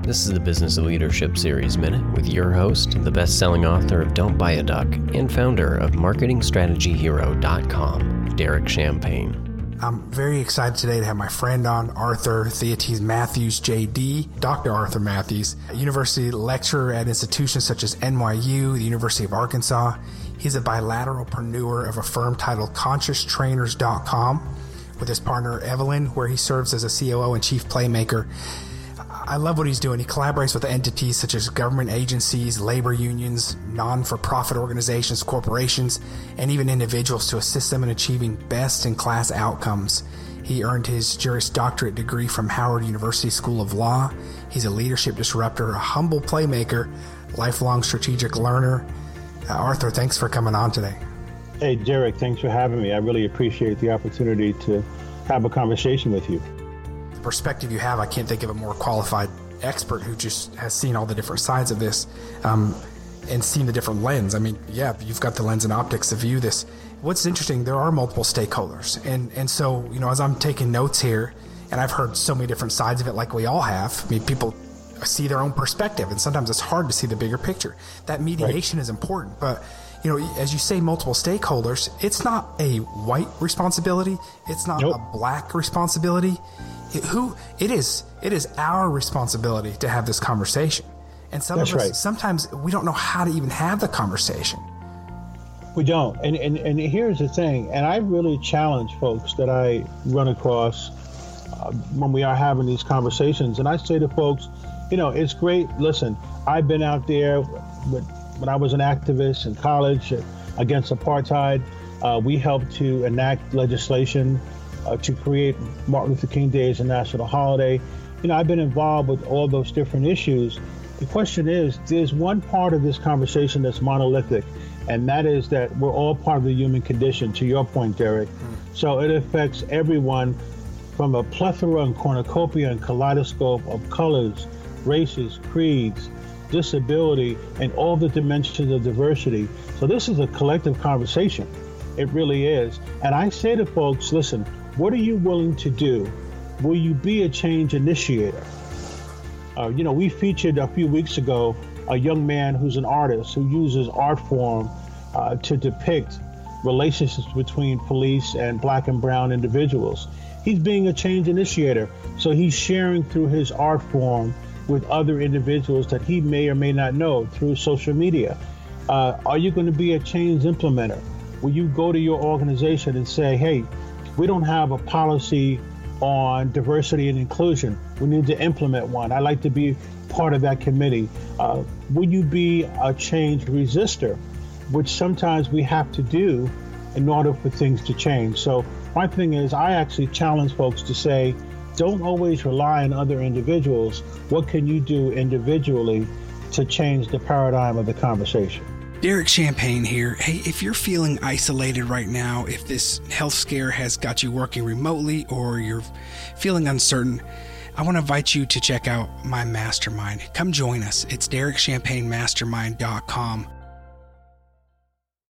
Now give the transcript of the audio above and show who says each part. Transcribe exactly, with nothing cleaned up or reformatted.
Speaker 1: This is the Business of Leadership Series Minute with your host, the best-selling author of Don't Buy a Duck and founder of marketing strategy hero dot com, Derek Champagne.
Speaker 2: I'm very excited today to have my friend on, Arthur Theates Matthews, J D, Doctor Arthur Matthews, a university lecturer at institutions such as N Y U, the University of Arkansas. He's a bilateralpreneur of a firm titled conscious trainers dot com with his partner Evelyn, where he serves as a C O O and chief playmaker. I love what he's doing. He collaborates with entities such as government agencies, labor unions, non-for-profit organizations, corporations, and even individuals to assist them in achieving best-in-class outcomes. He earned his Juris Doctorate degree from Howard University School of Law. He's a leadership disruptor, a humble playmaker, lifelong strategic learner. Uh, Arthur, thanks for coming on today.
Speaker 3: Hey, Derek, thanks for having me. I really appreciate the opportunity to have a conversation with you.
Speaker 2: Perspective you have, I can't think of a more qualified expert who just has seen all the different sides of this um, and seen the different lens. I mean, yeah, you've got the lens and optics to view this. What's interesting, there are multiple stakeholders. And, and so, you know, as I'm taking notes here, and I've heard so many different sides of it like we all have, I mean, people see their own perspective, and sometimes it's hard to see the bigger picture. That mediation right. is important, but you know, as you say, multiple stakeholders, it's not a white responsibility. It's not nope. a black responsibility. It, who it is, it is our responsibility to have this conversation. And some
Speaker 3: That's
Speaker 2: of us,
Speaker 3: right.
Speaker 2: sometimes we don't know how to even have the conversation.
Speaker 3: We don't. And, and, and here's the thing, and I really challenge folks that I run across uh, when we are having these conversations. And I say to folks, you know, it's great. Listen, I've been out there with, when I was an activist in college against apartheid. Uh, we helped to enact legislation uh, to create Martin Luther King Day as a national holiday. You know, I've been involved with all those different issues. The question is, there's one part of this conversation that's monolithic, and that is that we're all part of the human condition, to your point, Derek. Mm. So it affects everyone from a plethora and cornucopia and kaleidoscope of colors, races, creeds, disability, and all the dimensions of diversity. So this is a collective conversation. It really is. And I say to folks, listen, what are you willing to do? Will you be a change initiator? Uh, you know, we featured a few weeks ago a young man who's an artist who uses art form uh, to depict relationships between police and black and brown individuals. He's being a change initiator. So he's sharing through his art form with other individuals that he may or may not know through social media. Uh, are you going to be a change implementer? Will you go to your organization and say, hey, we don't have a policy on diversity and inclusion. We need to implement one. I'd like to be part of that committee. Uh, will you be a change resistor, which sometimes we have to do in order for things to change? So my thing is, I actually challenge folks to say, don't always rely on other individuals. What can you do individually to change the paradigm of the conversation?
Speaker 4: Derek Champagne here. Hey, if you're feeling isolated right now, if this health scare has got you working remotely or you're feeling uncertain, I want to invite you to check out my mastermind. Come join us. It's Derek Champagne Mastermind dot com.